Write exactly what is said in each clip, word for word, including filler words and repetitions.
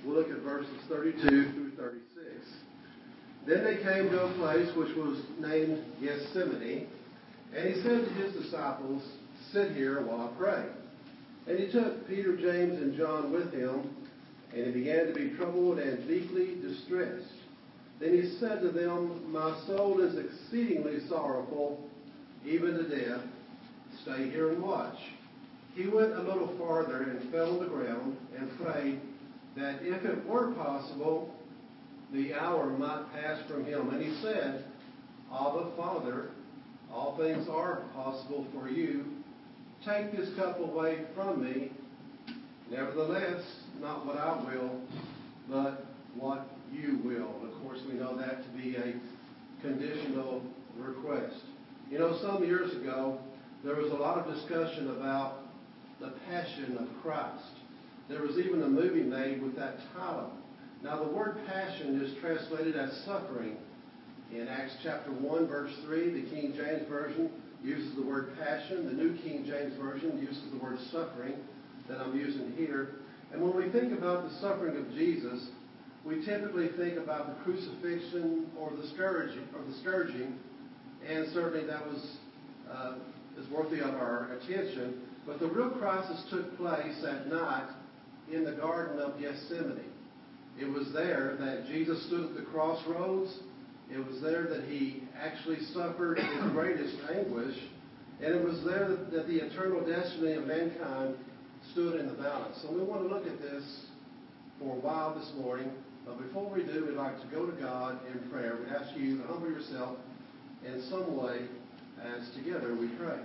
We'll look at verses thirty-two through thirty-six. Then they came to a place which was named Gethsemane, and he said to his disciples, "Sit here while I pray." And he took Peter, James, and John with him, and he began to be troubled and deeply distressed. Then he said to them, "My soul is exceedingly sorrowful, even to death. Stay here and watch." He went a little farther and fell on the ground and prayed that if it were possible, the hour might pass from him. And he said, "Abba, Father, all things are possible for you. Take this cup away from me. Nevertheless, not what I will, but what you will." And of course, we know that to be a conditional request. You know, some years ago, there was a lot of discussion about the Passion of Christ. There was even a movie made with that title. Now, the word passion is translated as suffering. In Acts chapter one, verse three, the King James Version uses the word passion. The New King James Version uses the word suffering that I'm using here. And when we think about the suffering of Jesus, we typically think about the crucifixion or the scourging, or the scourging, and certainly that was uh, is worthy of our attention. But the real crisis took place at night in the Garden of Gethsemane. It was there that Jesus stood at the crossroads. It was there that he actually suffered his greatest anguish. And it was there that, that the eternal destiny of mankind stood in the balance. So we want to look at this for a while this morning. But before we do, we'd like to go to God in prayer. We ask you to humble yourself in some way as together we pray.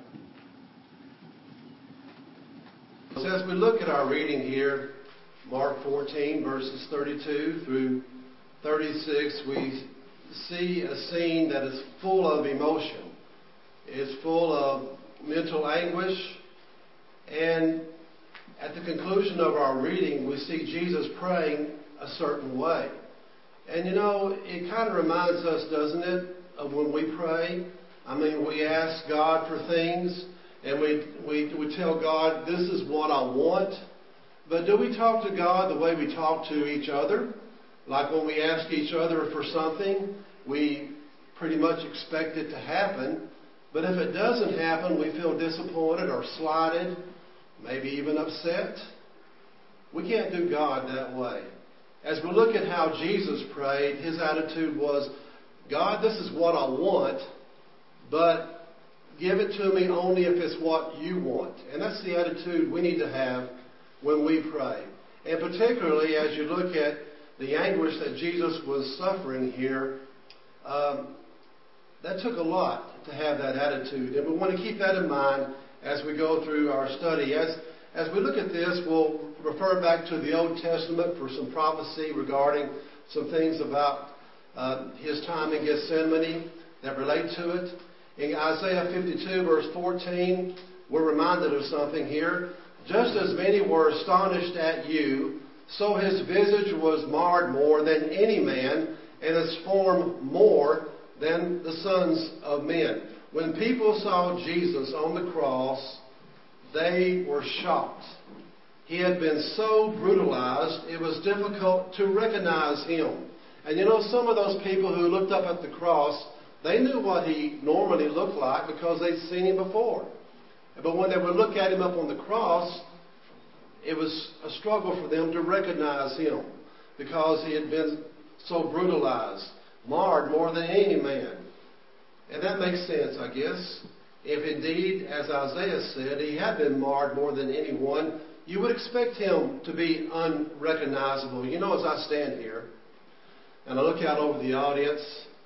So as we look at our reading here, Mark fourteen, verses thirty-two through thirty-six, we see a scene that is full of emotion. It's full of mental anguish. And at the conclusion of our reading, we see Jesus praying a certain way. And you know, it kind of reminds us, doesn't it, of when we pray? I mean, we ask God for things, and we, we, we tell God, "This is what I want." But do we talk to God the way we talk to each other? Like when we ask each other for something, we pretty much expect it to happen. But if it doesn't happen, we feel disappointed or slighted, maybe even upset. We can't do God that way. As we look at how Jesus prayed, his attitude was, "God, this is what I want, but give it to me only if it's what you want." And that's the attitude we need to have when we pray. And particularly as you look at the anguish that Jesus was suffering here, um, that took a lot to have that attitude. And we want to keep that in mind as we go through our study. As, as we look at this, we'll refer back to the Old Testament for some prophecy regarding some things about uh, his time in Gethsemane that relate to it. In Isaiah fifty-two, verse fourteen, we're reminded of something here. "Just as many were astonished at you, so his visage was marred more than any man, and his form more than the sons of men." When people saw Jesus on the cross, they were shocked. He had been so brutalized, it was difficult to recognize him. And you know, some of those people who looked up at the cross, they knew what he normally looked like because they'd seen him before. But when they would look at him up on the cross, it was a struggle for them to recognize him because he had been so brutalized, marred more than any man. And that makes sense, I guess. If indeed, as Isaiah said, he had been marred more than anyone, you would expect him to be unrecognizable. You know, as I stand here and I look out over the audience,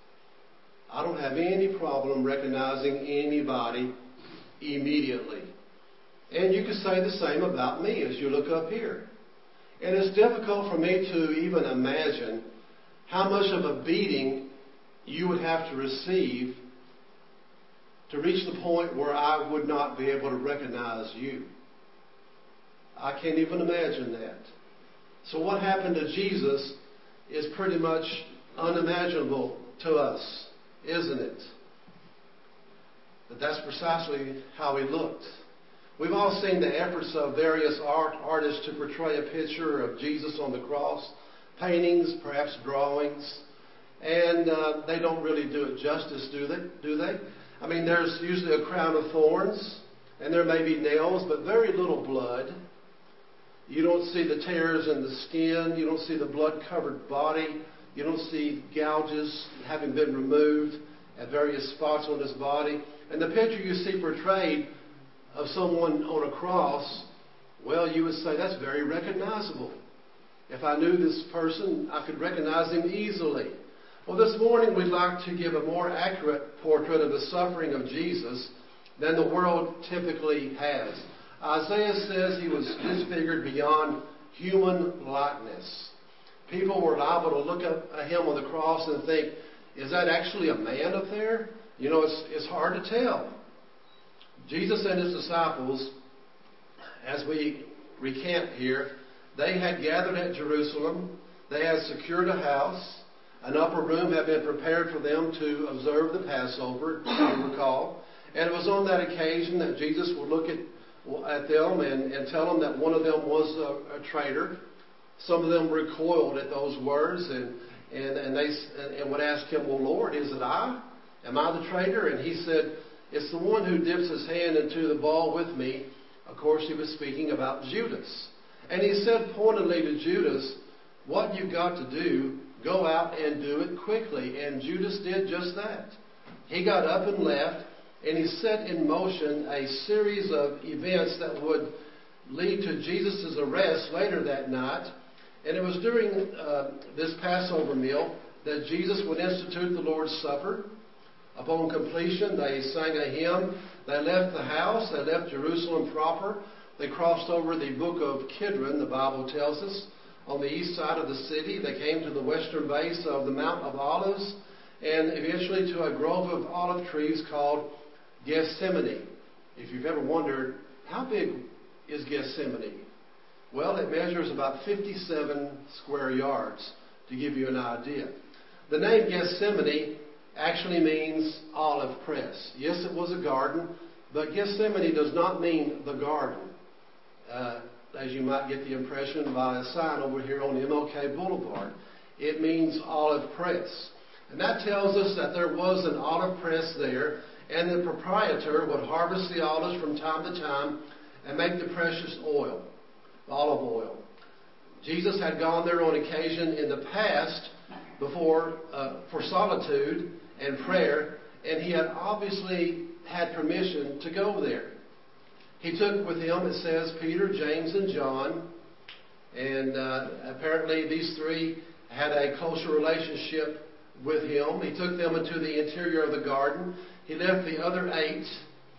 I don't have any problem recognizing anybody immediately. And you could say the same about me as you look up here. And it's difficult for me to even imagine how much of a beating you would have to receive to reach the point where I would not be able to recognize you. I can't even imagine that. So what happened to Jesus is pretty much unimaginable to us, isn't it? But that's precisely how he looked. We've all seen the efforts of various art artists to portray a picture of Jesus on the cross, paintings, perhaps drawings, and uh, they don't really do it justice, do they? Do they? I mean, there's usually a crown of thorns, and there may be nails, but very little blood. You don't see the tears in the skin. You don't see the blood-covered body. You don't see gouges having been removed at various spots on his body. And the picture you see portrayed of someone on a cross, well, you would say that's very recognizable. If I knew this person, I could recognize him easily. Well, this morning we'd like to give a more accurate portrait of the suffering of Jesus than the world typically has. Isaiah says he was disfigured beyond human likeness. People were liable to look up at him on the cross and think, is that actually a man up there? You know, it's, it's hard to tell. Jesus and his disciples, as we recant here, they had gathered at Jerusalem. They had secured a house. An upper room had been prepared for them to observe the Passover, if you recall. And it was on that occasion that Jesus would look at, at them and, and tell them that one of them was a, a traitor. Some of them recoiled at those words and, and, and they and would ask him, well, Lord, is it I? Am I the traitor? And he said, it's the one who dips his hand into the bowl with me. Of course, he was speaking about Judas. And he said pointedly to Judas, what you've got to do, go out and do it quickly. And Judas did just that. He got up and left, and he set in motion a series of events that would lead to Jesus' arrest later that night. And it was during uh, this Passover meal that Jesus would institute the Lord's Supper. Upon completion, they sang a hymn. They left the house. They left Jerusalem proper. They crossed over the brook of Kidron, the Bible tells us, on the east side of the city. They came to the western base of the Mount of Olives and eventually to a grove of olive trees called Gethsemane. If you've ever wondered, how big is Gethsemane? Well, it measures about fifty-seven square yards, to give you an idea. The name Gethsemane actually means olive press. Yes, it was a garden, but Gethsemane does not mean the garden, uh, as you might get the impression by a sign over here on M L K Boulevard. It means olive press. And that tells us that there was an olive press there, and the proprietor would harvest the olives from time to time and make the precious oil, olive oil. Jesus had gone there on occasion in the past before uh, for solitude and prayer, and he had obviously had permission to go there. He took with him, it says, Peter, James, and John, and uh, apparently these three had a closer relationship with him. He took them into the interior of the garden. He left the other eight.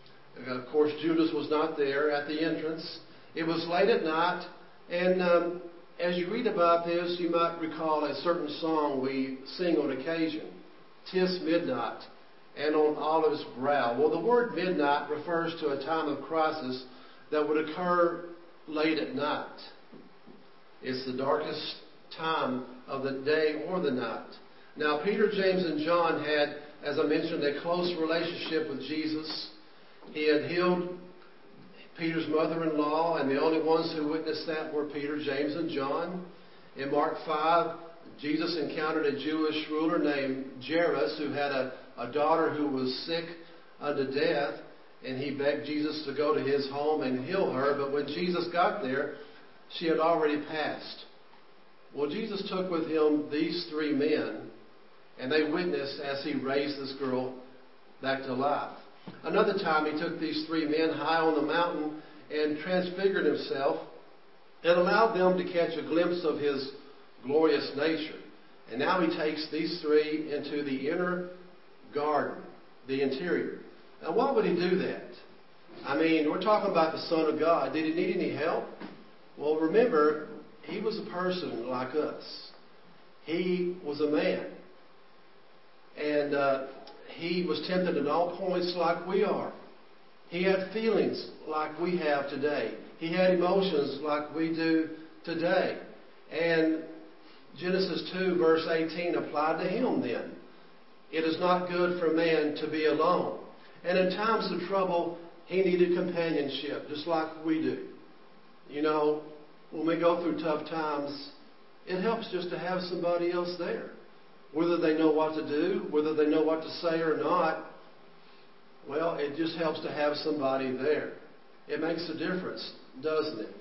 Of course, Judas was not there at the entrance. It was late at night, and um, as you read about this, you might recall a certain song we sing on occasion, "'Tis Midnight, and on Olive's Brow." Well, the word midnight refers to a time of crisis that would occur late at night. It's the darkest time of the day or the night. Now, Peter, James, and John had, as I mentioned, a close relationship with Jesus. He had healed Peter's mother-in-law, and the only ones who witnessed that were Peter, James, and John. In Mark five, Jesus encountered a Jewish ruler named Jairus who had a, a daughter who was sick unto death, and he begged Jesus to go to his home and heal her. But when Jesus got there, she had already passed. Well, Jesus took with him these three men, and they witnessed as he raised this girl back to life. Another time he took these three men high on the mountain and transfigured himself and allowed them to catch a glimpse of his glorious nature. And now he takes these three into the inner garden, the interior. Now, why would he do that? I mean, we're talking about the Son of God. Did he need any help? Well, remember, he was a person like us. He was a man. And uh, he was tempted in all points like we are. He had feelings like we have today. He had emotions like we do today. And Genesis two, verse eighteen applied to him then. It is not good for man to be alone. And in times of trouble, he needed companionship, just like we do. You know, when we go through tough times, it helps just to have somebody else there. Whether they know what to do, whether they know what to say or not, well, it just helps to have somebody there. It makes a difference, doesn't it?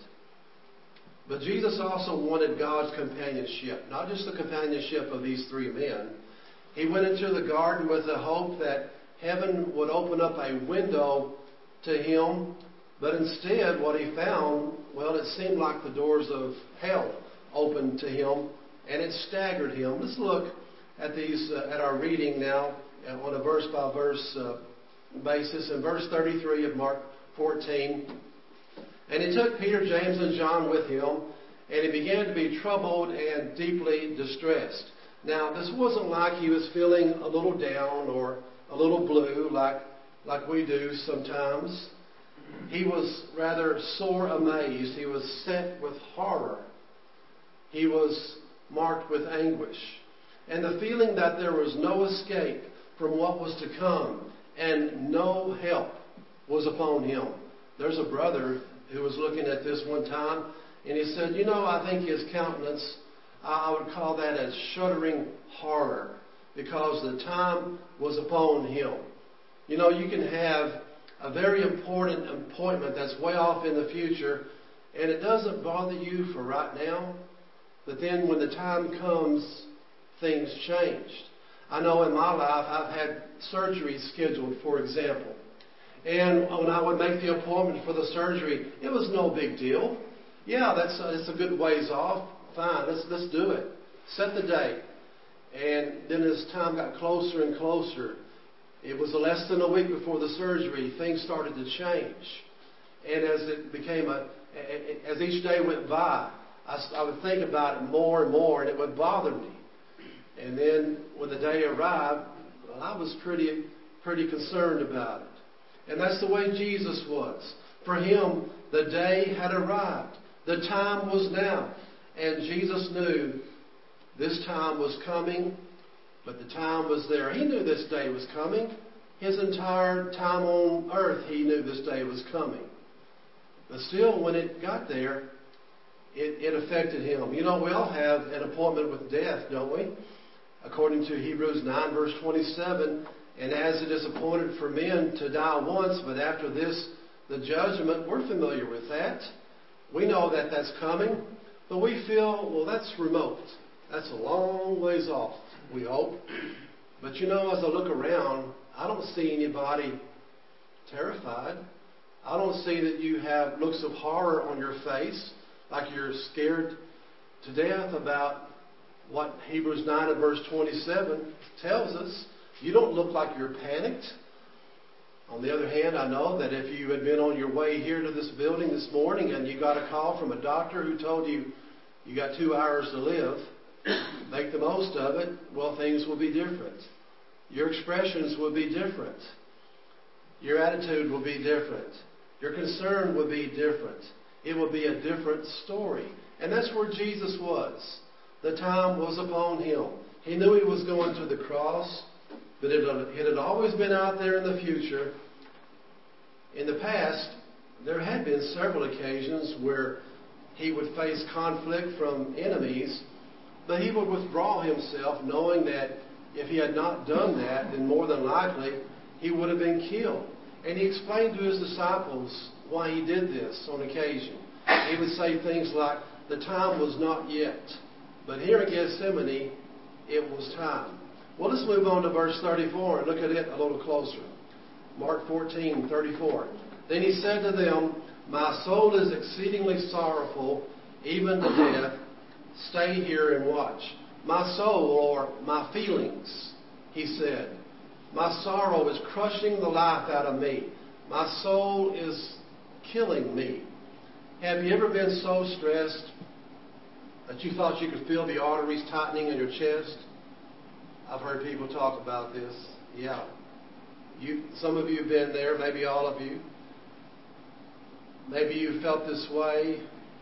But Jesus also wanted God's companionship, not just the companionship of these three men. He went into the garden with the hope that heaven would open up a window to him, but instead what he found, well, it seemed like the doors of hell opened to him, and it staggered him. Let's look at these uh, at our reading now on a verse by verse uh, basis. In verse thirty-three of Mark fourteen, and he took Peter, James, and John with him, and he began to be troubled and deeply distressed. Now, this wasn't like he was feeling a little down or a little blue like like we do sometimes. He was rather sore amazed. He was set with horror. He was marked with anguish. And the feeling that there was no escape from what was to come and no help was upon him. There's a brother who was looking at this one time, and he said, you know, I think his countenance, I would call that as shuddering horror, because the time was upon him. You know, you can have a very important appointment that's way off in the future, and it doesn't bother you for right now, but then when the time comes, things changed. I know in my life I've had surgery scheduled, for example. And when I would make the appointment for the surgery, it was no big deal. Yeah, that's a, it's a good ways off. Fine, let's let's do it. Set the date. And then as time got closer and closer, it was less than a week before the surgery, things started to change. And as it became a, as each day went by, I, I would think about it more and more, and it would bother me. And then when the day arrived, well, I was pretty, pretty concerned about it. And that's the way Jesus was. For him, the day had arrived. The time was now. And Jesus knew this time was coming, but the time was there. He knew this day was coming. His entire time on earth, he knew this day was coming. But still, when it got there, it, it affected him. You know, we all have an appointment with death, don't we? According to Hebrews nine, verse twenty-seven, and as it is appointed for men to die once, but after this, the judgment, we're familiar with that. We know that that's coming, but we feel, well, that's remote. That's a long ways off, we hope. But you know, as I look around, I don't see anybody terrified. I don't see that you have looks of horror on your face, like you're scared to death about what Hebrews nine and verse twenty-seven tells us. You don't look like you're panicked. On the other hand, I know that if you had been on your way here to this building this morning and you got a call from a doctor who told you you got two hours to live, make the most of it, well, things will be different. Your expressions will be different. Your attitude will be different. Your concern will be different. It will be a different story. And that's where Jesus was. The time was upon him. He knew he was going to the cross, but it, it had always been out there in the future. In the past, there had been several occasions where he would face conflict from enemies, but he would withdraw himself, knowing that if he had not done that, then more than likely he would have been killed. And he explained to his disciples why he did this on occasion. He would say things like, the time was not yet. But here in Gethsemane, it was time. Well, let's move on to verse thirty-four and look at it a little closer. Mark fourteen, thirty-four. Then he said to them, my soul is exceedingly sorrowful, even to death. Stay here and watch. My soul, or my feelings, he said, my sorrow is crushing the life out of me. My soul is killing me. Have you ever been so stressed that you thought you could feel the arteries tightening in your chest? I've heard people talk about this. Yeah. You, some of you have been there, maybe all of you. Maybe you felt this way,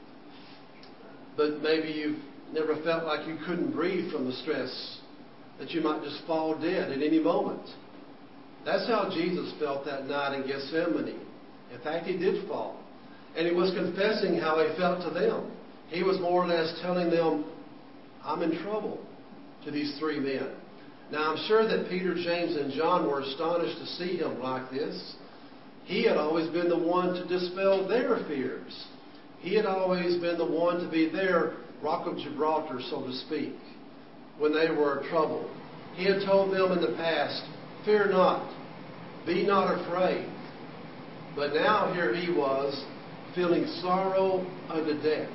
but maybe you've never felt like you couldn't breathe from the stress, that you might just fall dead at any moment. That's how Jesus felt that night in Gethsemane. In fact, he did fall. And he was confessing how he felt to them. He was more or less telling them, I'm in trouble, to these three men. Now, I'm sure that Peter, James, and John were astonished to see him like this. He had always been the one to dispel their fears. He had always been the one to be their rock of Gibraltar, so to speak, when they were troubled. He had told them in the past, fear not, be not afraid. But now here he was, feeling sorrow unto death.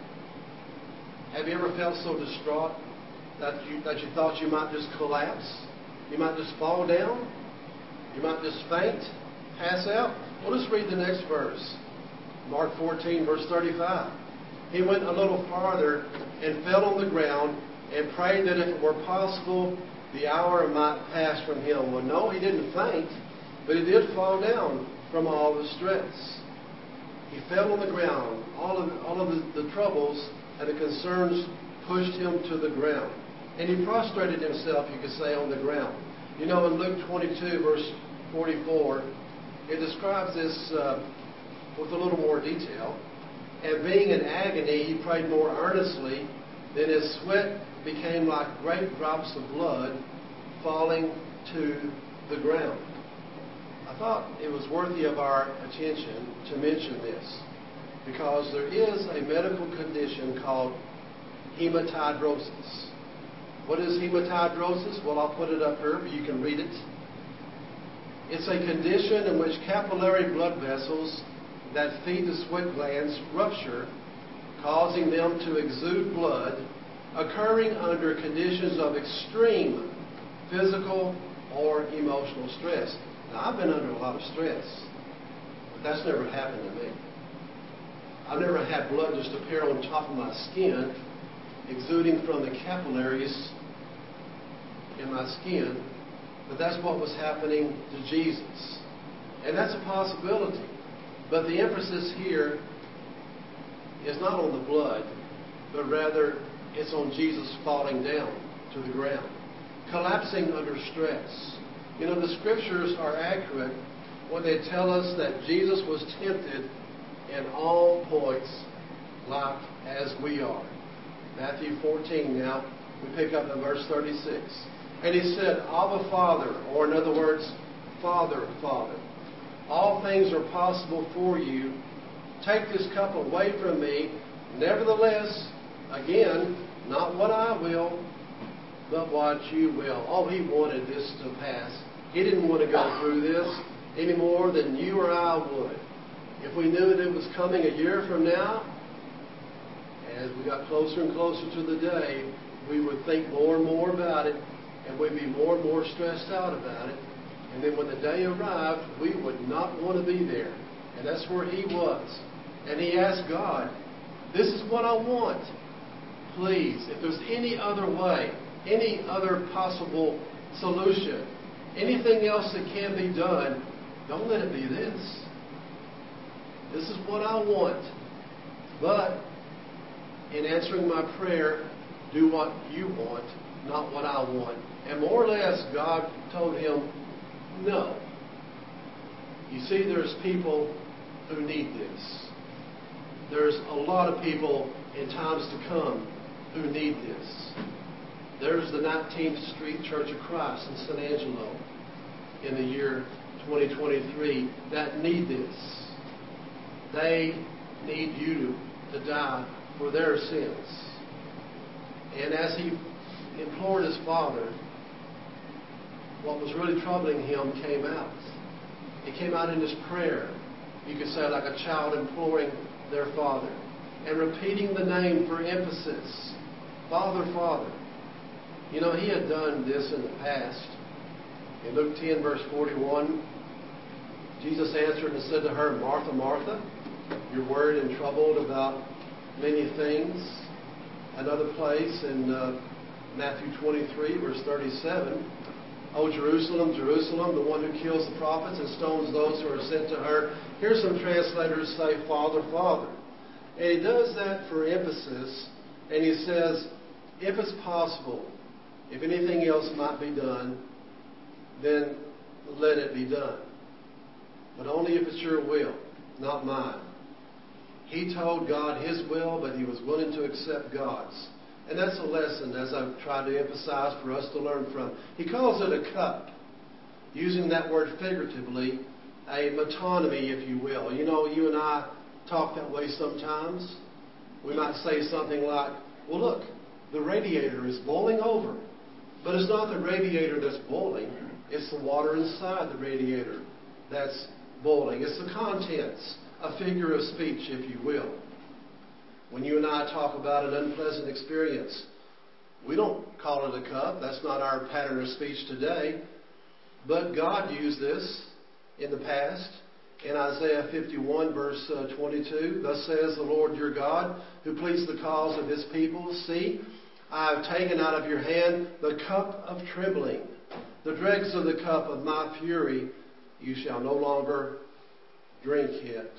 Have you ever felt so distraught that you, that you thought you might just collapse? You might just fall down? You might just faint, pass out? Well, let's read the next verse. Mark fourteen, verse thirty-five. He went a little farther and fell on the ground and prayed that if it were possible, the hour might pass from him. Well, no, he didn't faint, but he did fall down from all the stress. He fell on the ground. All of, all of the, the troubles and the concerns pushed him to the ground. And he prostrated himself, you could say, on the ground. You know, in Luke twenty-two, verse forty-four, it describes this uh, with a little more detail. And being in agony, he prayed more earnestly. Then his sweat became like great drops of blood falling to the ground. I thought it was worthy of our attention to mention this, because there is a medical condition called hematidrosis. What is hematidrosis? Well, I'll put it up here, but you can read it. It's a condition in which capillary blood vessels that feed the sweat glands rupture, causing them to exude blood, occurring under conditions of extreme physical or emotional stress. Now, I've been under a lot of stress, but that's never happened to me. I've never had blood just appear on top of my skin, exuding from the capillaries in my skin, but that's what was happening to Jesus. And that's a possibility. But the emphasis here is not on the blood, but rather it's on Jesus falling down to the ground, collapsing under stress. You know, the scriptures are accurate when they tell us that Jesus was tempted in all points like as we are. Matthew fourteen now, we pick up in verse thirty-six. And he said, Abba, Father, or in other words, Father, Father, all things are possible for you. Take this cup away from me. Nevertheless, again, not what I will, but what you will. Oh, he wanted this to pass. He didn't want to go through this any more than you or I would. If we knew that it was coming a year from now, as we got closer and closer to the day, we would think more and more about it, and we'd be more and more stressed out about it. And then when the day arrived, we would not want to be there. And that's where he was. And he asked God, this is what I want. Please, if there's any other way, any other possible solution, anything else that can be done, don't let it be this. This is what I want. But in answering my prayer, do what you want, not what I want. And more or less, God told him, no. You see, there's people who need this. There's a lot of people in times to come who need this. There's the nineteenth Street Church of Christ in San Angelo in the year twenty twenty-three that need this. They need you to, to die for their sins. And as he implored his Father, what was really troubling him came out. It came out in his prayer. You could say like a child imploring their father and repeating the name for emphasis. Father, Father. You know, he had done this in the past. In Luke ten, verse forty-one, Jesus answered and said to her, Martha, Martha, you're worried and troubled about many things. Another place in uh, Matthew twenty-three, verse thirty-seven, O Jerusalem, Jerusalem, the one who kills the prophets and stones those who are sent to her. Here's some translators say, Father, Father. And he does that for emphasis. And he says, if it's possible, if anything else might be done, then let it be done. but only if it's your will, not mine. He told God his will, but he was willing to accept God's. And that's a lesson, as I've tried to emphasize, for us to learn from. He calls it a cup, using that word figuratively, a metonymy, if you will. You know, you and I talk that way sometimes. We might say something like, well, look, the radiator is boiling over. But it's not the radiator that's boiling. It's the water inside the radiator that's boiling. It's the contents, a figure of speech, if you will. When you and I talk about an unpleasant experience, we don't call it a cup. That's not our pattern of speech today. But God used this in the past. In Isaiah fifty-one, verse uh, twenty-two, thus says the Lord your God, who pleads the cause of his people, see, I have taken out of your hand the cup of trembling, the dregs of the cup of my fury. You shall no longer drink it.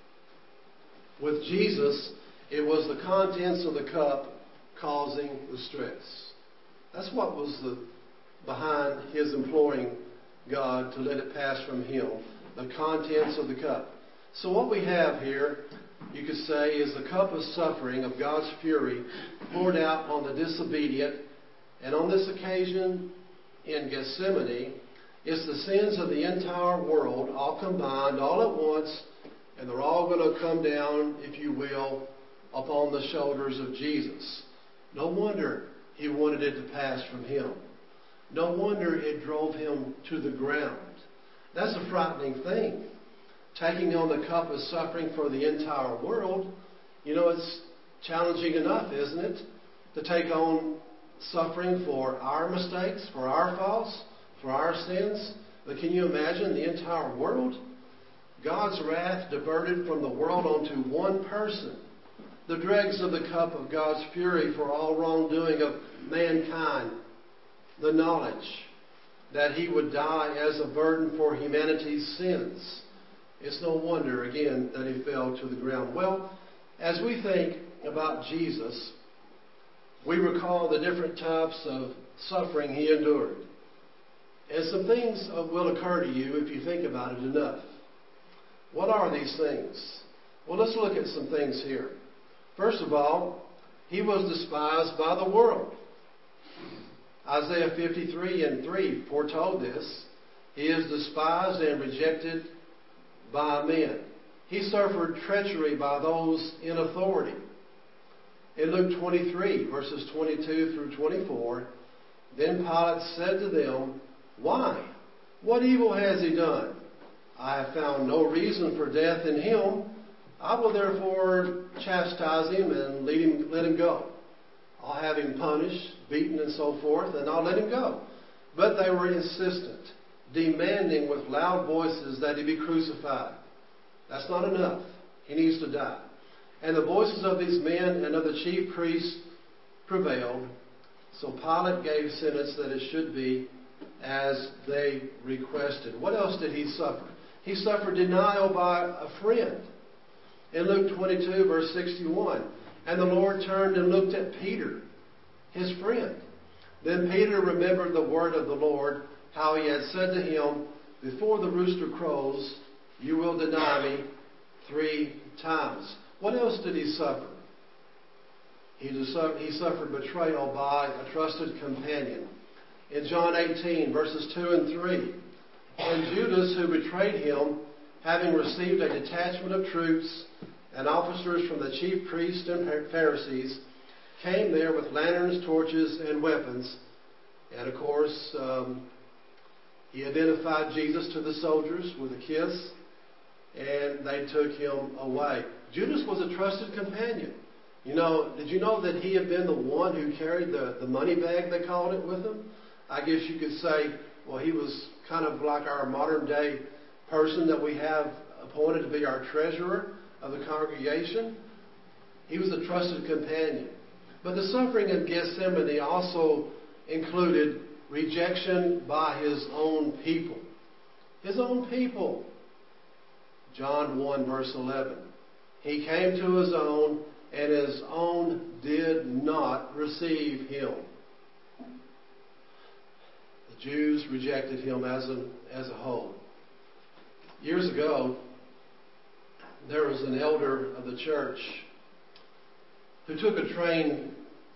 With Jesus, it was the contents of the cup causing the stress. That's what was the behind his imploring God to let it pass from him. The contents of the cup. So what we have here, you could say, is the cup of suffering of God's fury poured out on the disobedient. And on this occasion in Gethsemane, it's the sins of the entire world all combined all at once, and they're all going to come down, if you will, upon the shoulders of Jesus. No wonder he wanted it to pass from him. No wonder it drove him to the ground. That's a frightening thing. Taking on the cup of suffering for the entire world, you know, it's challenging enough, isn't it? To take on suffering for our mistakes, for our faults, for our sins. But can you imagine the entire world? God's wrath diverted from the world onto one person. The dregs of the cup of God's fury for all wrongdoing of mankind. The knowledge that he would die as a burden for humanity's sins. It's no wonder, again, that he fell to the ground. Well, as we think about Jesus, we recall the different types of suffering he endured. And some things will occur to you if you think about it enough. What are these things? Well, let's look at some things here. First of all, he was despised by the world. Isaiah fifty-three and three foretold this. He is despised and rejected by men. He suffered treachery by those in authority. In Luke twenty-three, verses twenty-two through twenty-four, then Pilate said to them, why? What evil has he done? I have found no reason for death in him. I will therefore chastise him and lead him, let him go. I'll have him punished, beaten, and so forth, and I'll let him go. But they were insistent, demanding with loud voices that he be crucified. That's not enough. He needs to die. And the voices of these men and of the chief priests prevailed. So Pilate gave sentence that it should be as they requested. What else did he suffer? He suffered denial by a friend. In Luke twenty-two, verse sixty-one, and the Lord turned and looked at Peter, his friend. Then Peter remembered the word of the Lord, how he had said to him, before the rooster crows, you will deny me three times. What else did he suffer? He, he suffered betrayal by a trusted companion. In John eighteen, verses two and three, and Judas, who betrayed him, having received a detachment of troops and officers from the chief priests and Pharisees, came there with lanterns, torches, and weapons. And of course, um, he identified Jesus to the soldiers with a kiss, and they took him away. Judas was a trusted companion. You know, did you know that he had been the one who carried the, the money bag, they called it, with him? I guess you could say, well, he was kind of like our modern day person that we have appointed to be our treasurer of the congregation. He was a trusted companion. But the suffering of Gethsemane also included rejection by his own people. His own people. John one, verse eleven. He came to his own, and his own did not receive him. The Jews rejected him as a, as a whole. Years ago, there was an elder of the church who took a train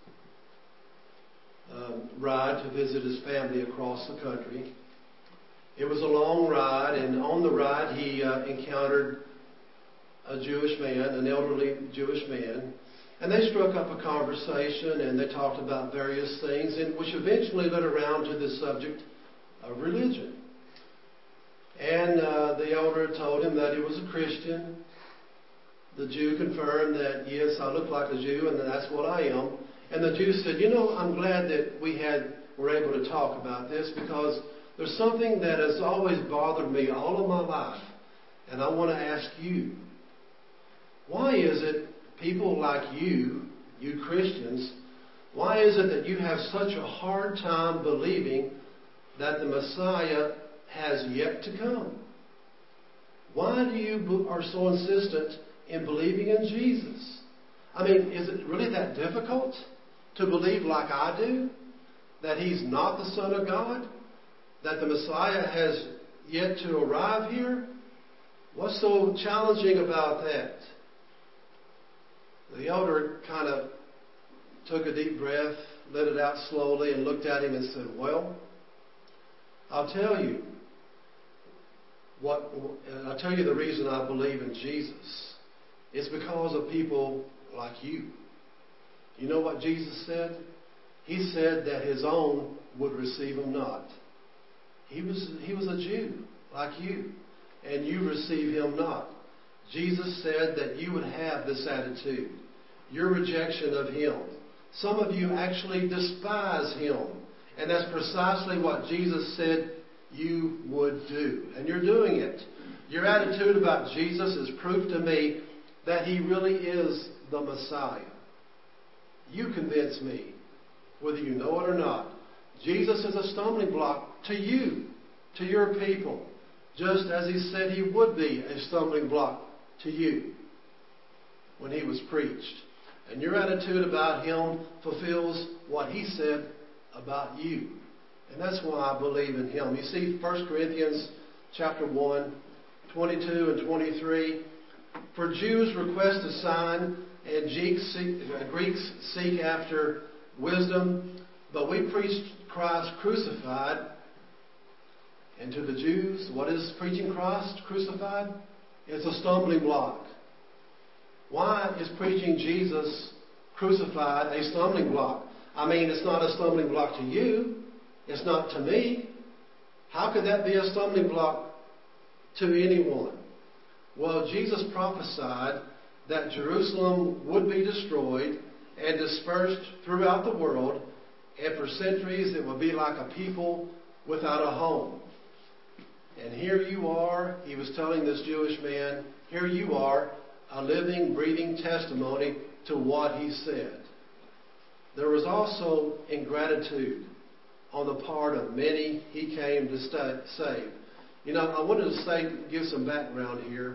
um, ride to visit his family across the country. It was a long ride, and on the ride he uh, encountered a Jewish man, an elderly Jewish man, and they struck up a conversation, and they talked about various things, and which eventually led around to the subject of religion. And uh, the elder told him that he was a Christian. The Jew confirmed that, yes, I look like a Jew, and that's what I am. And the Jew said, you know, I'm glad that we had were able to talk about this, because there's something that has always bothered me all of my life, and I want to ask you, why is it people like you, you Christians, why is it that you have such a hard time believing that the Messiah has yet to come? Why do you are so insistent in believing in Jesus? I mean, is it really that difficult to believe like I do, that He's not the Son of God, that the Messiah has yet to arrive here? What's so challenging about that? The elder kind of took a deep breath, let it out slowly, and looked at him and said, well, I'll tell you what, I'll tell you the reason I believe in Jesus. It's because of people like you. You know what Jesus said? He said that His own would receive Him not. He was, he was a Jew like you, and you receive Him not. Jesus said that you would have this attitude, your rejection of Him. Some of you actually despise Him, and that's precisely what Jesus said you would do, and you're doing it. Your attitude about Jesus is proof to me that He really is the Messiah. You convince me, whether you know it or not. Jesus is a stumbling block to you, to your people, just as He said He would be a stumbling block to you when He was preached. And your attitude about Him fulfills what He said about you. And that's why I believe in Him. You see, First Corinthians chapter one, twenty-two and twenty-three. For Jews request a sign, and Greeks seek, uh, Greeks seek after wisdom, but we preach Christ crucified. And to the Jews, what is preaching Christ crucified? It's a stumbling block. Why is preaching Jesus crucified a stumbling block? I mean, it's not a stumbling block to you. It's not to me. How could that be a stumbling block to anyone? Well, Jesus prophesied that Jerusalem would be destroyed and dispersed throughout the world, and for centuries it would be like a people without a home. And here you are, he was telling this Jewish man, here you are, a living, breathing testimony to what he said. There was also ingratitude on the part of many he came to stay, save. You know, I wanted to say, give some background here.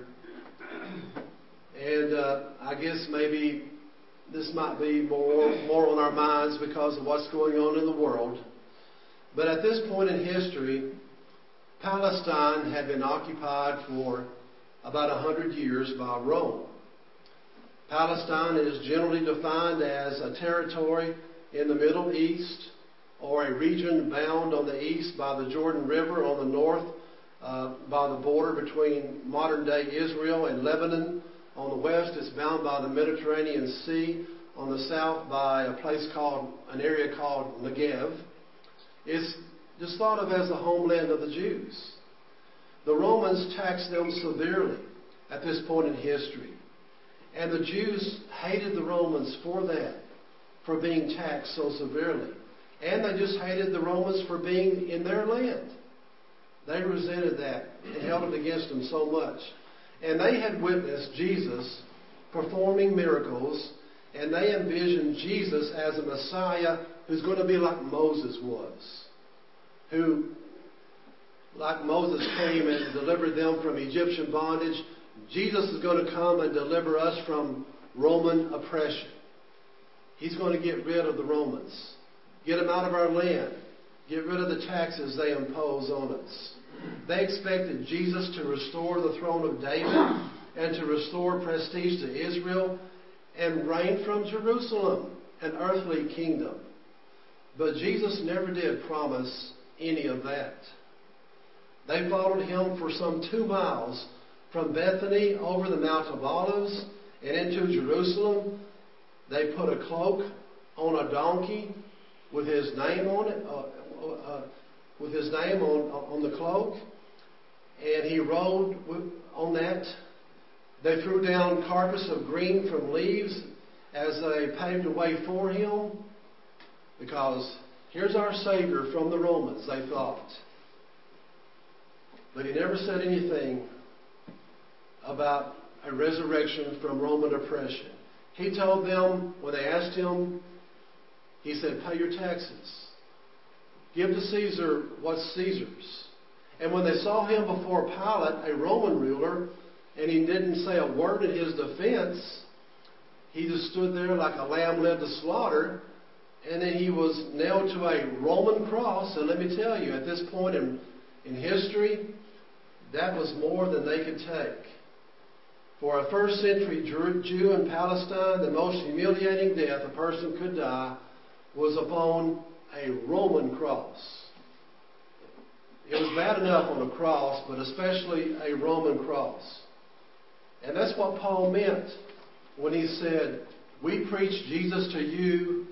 And uh, I guess maybe this might be more, more on our minds because of what's going on in the world. But at this point in history, Palestine had been occupied for about a hundred years by Rome. Palestine is generally defined as a territory in the Middle East, or a region bound on the east by the Jordan River, on the north uh, by the border between modern-day Israel and Lebanon. On the west, it's bound by the Mediterranean Sea. On the south, by a place called, an area called Negev. It's just thought of as the homeland of the Jews. The Romans taxed them severely at this point in history. And the Jews hated the Romans for that, for being taxed so severely. And they just hated the Romans for being in their land. They resented that and held it against them so much. And they had witnessed Jesus performing miracles, and they envisioned Jesus as a Messiah who's going to be like Moses was, who, like Moses came and delivered them from Egyptian bondage, Jesus is going to come and deliver us from Roman oppression. He's going to get rid of the Romans, get them out of our land, get rid of the taxes they impose on us. They expected Jesus to restore the throne of David and to restore prestige to Israel and reign from Jerusalem, an earthly kingdom. But Jesus never did promise any of that. They followed him for some two miles from Bethany over the Mount of Olives and into Jerusalem. They put a cloak on a donkey with his name on it, uh, uh, with his name on on the cloak, and he rode on that. They threw down carpets of green from leaves as they paved a way for him, because here's our Savior from the Romans, they thought. But he never said anything about a resurrection from Roman oppression. He told them, when they asked him, he said, pay your taxes. Give to Caesar what's Caesar's. And when they saw him before Pilate, a Roman ruler, and he didn't say a word in his defense, he just stood there like a lamb led to slaughter, and then he was nailed to a Roman cross. And let me tell you, at this point in, in history, that was more than they could take. For a first century Jew in Palestine, the most humiliating death a person could die was upon a Roman cross. It was bad enough on a cross, but especially a Roman cross. And that's what Paul meant when he said, we preach Jesus to you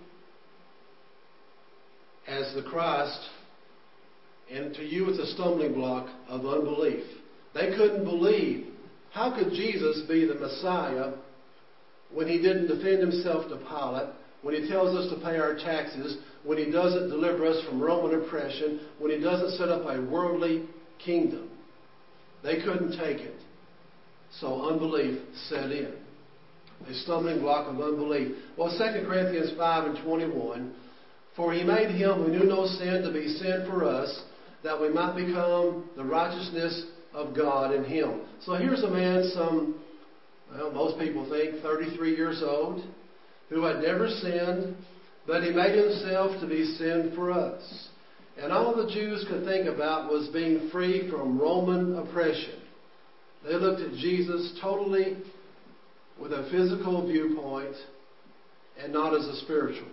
as the Christ, and to you it's a stumbling block of unbelief. They couldn't believe. How could Jesus be the Messiah when he didn't defend himself to Pilate, when he tells us to pay our taxes, when he doesn't deliver us from Roman oppression, when he doesn't set up a worldly kingdom? They couldn't take it. So unbelief set in. A stumbling block of unbelief. Well, Second Corinthians five and twenty-one, for he made him who knew no sin to be sin for us, that we might become the righteousness of God in him. So here's a man, some, well, most people think thirty-three years old, who had never sinned, but he made himself to be sin for us. And all the Jews could think about was being free from Roman oppression. They looked at Jesus totally with a physical viewpoint and not as a spiritual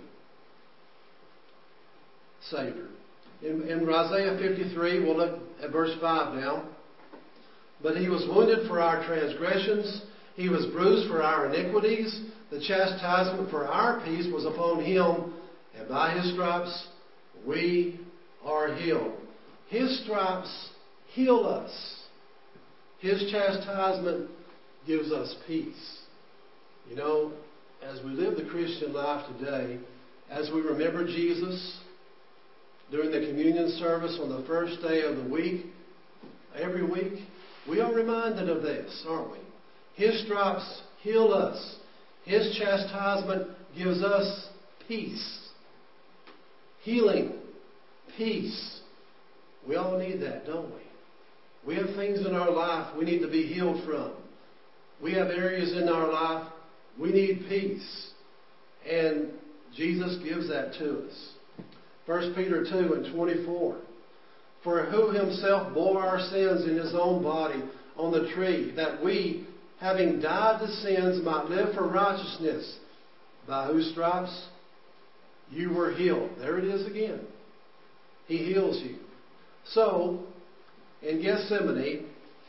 Savior. In, in Isaiah fifty-three, we'll look at verse five now. But he was wounded for our transgressions, he was bruised for our iniquities. The chastisement for our peace was upon him, and by his stripes we are healed. His stripes heal us. His chastisement gives us peace. You know, as we live the Christian life today, as we remember Jesus during the communion service on the first day of the week, every week, we are reminded of this, aren't we? His stripes heal us. His chastisement gives us peace. Healing. Peace. We all need that, don't we? We have things in our life we need to be healed from. We have areas in our life we need peace. And Jesus gives that to us. First Peter two and twenty-four. For who himself bore our sins in his own body on the tree, that we, having died to sins, might live for righteousness, by whose stripes you were healed. There it is again. He heals you. So, in Gethsemane,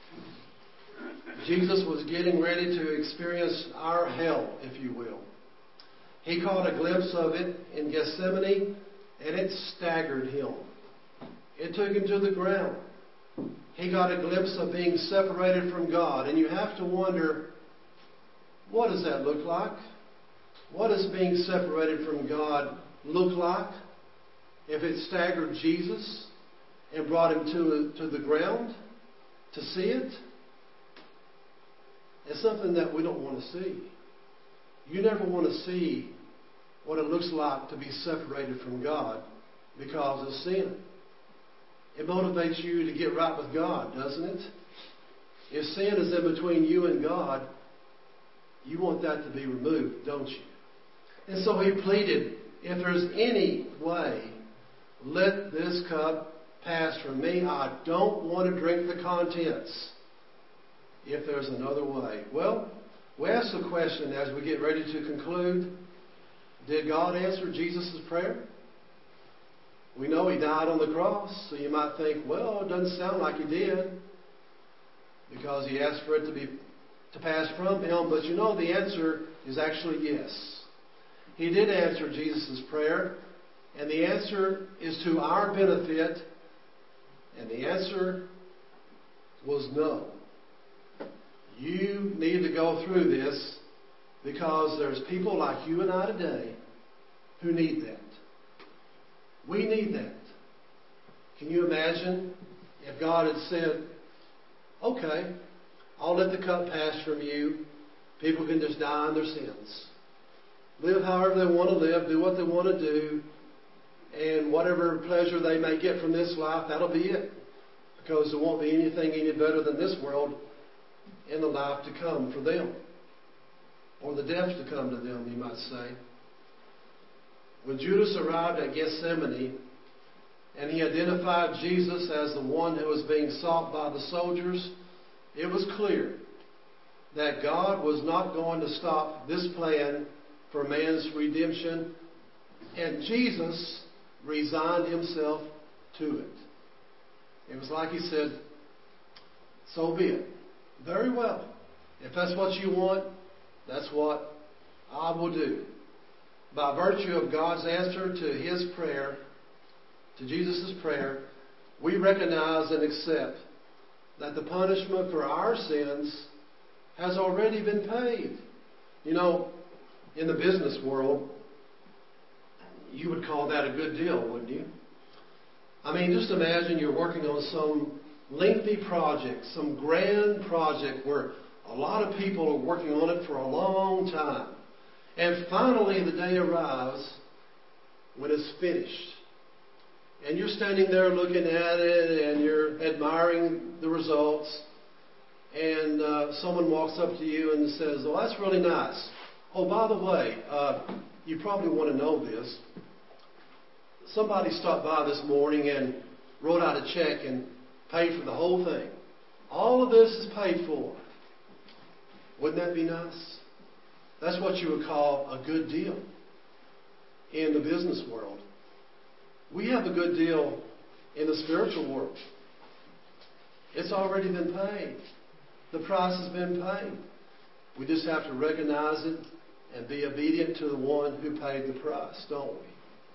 Jesus was getting ready to experience our hell, if you will. He caught a glimpse of it in Gethsemane, and it staggered him. It took him to the ground. He got a glimpse of being separated from God. And you have to wonder, what does that look like? What does being separated from God look like? If it staggered Jesus and brought him to, to the ground to see it, it's something that we don't want to see. You never want to see what it looks like to be separated from God because of sin. It motivates you to get right with God, doesn't it? If sin is in between you and God, you want that to be removed, don't you? And so he pleaded, if there's any way, let this cup passed from me. I don't want to drink the contents if there's another way. Well, we ask the question as we get ready to conclude, did God answer Jesus' prayer? We know He died on the cross, so you might think, well, it doesn't sound like He did, because He asked for it to be to pass from Him. But you know, the answer is actually yes. He did answer Jesus' prayer, and the answer is to our benefit, and the answer was no. You need to go through this because there's people like you and I today who need that. We need that. Can you imagine if God had said, okay, I'll let the cup pass from you. People can just die in their sins. Live however they want to live, do what they want to do, and whatever pleasure they may get from this life, that'll be it. Because there won't be anything any better than this world in the life to come for them. Or the death to come to them, you might say. When Judas arrived at Gethsemane and he identified Jesus as the one who was being sought by the soldiers, it was clear that God was not going to stop this plan for man's redemption, and Jesus resigned Himself to it. It was like He said, so be it. Very well. If that's what you want, that's what I will do. By virtue of God's answer to His prayer, to Jesus' prayer, we recognize and accept that the punishment for our sins has already been paid. You know, in the business world, you would call that a good deal, wouldn't you? I mean, just imagine you're working on some lengthy project, some grand project where a lot of people are working on it for a long time. And finally the day arrives when it's finished. And you're standing there looking at it and you're admiring the results. And uh, someone walks up to you and says, oh, that's really nice. Oh, by the way, uh, you probably want to know this. Somebody stopped by this morning and wrote out a check and paid for the whole thing. All of this is paid for. Wouldn't that be nice? That's what you would call a good deal in the business world. We have a good deal in the spiritual world. It's already been paid. The price has been paid. We just have to recognize it and be obedient to the one who paid the price, don't we?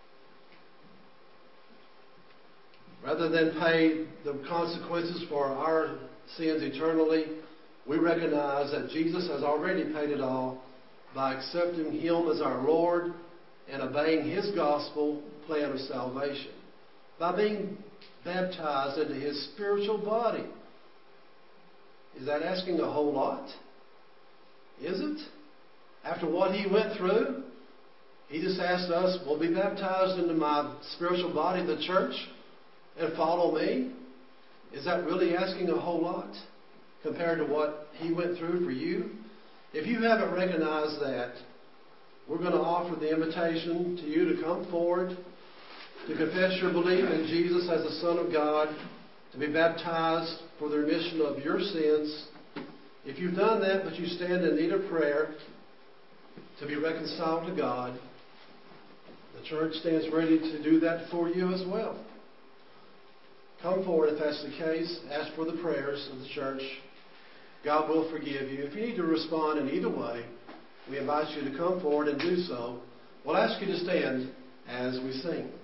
Rather than pay the consequences for our sins eternally, we recognize that Jesus has already paid it all by accepting Him as our Lord and obeying His gospel plan of salvation. By being baptized into His spiritual body. Is that asking a whole lot? Is it? After what He went through, He just asked us, well, be baptized into my spiritual body, the church, and follow me? Is that really asking a whole lot compared to what He went through for you? If you haven't recognized that, we're going to offer the invitation to you to come forward, to confess your belief in Jesus as the Son of God, to be baptized for the remission of your sins. If you've done that, but you stand in need of prayer to be reconciled to God, the church stands ready to do that for you as well. Come forward if that's the case. Ask for the prayers of the church. God will forgive you. If you need to respond in either way, we invite you to come forward and do so. We'll ask you to stand as we sing.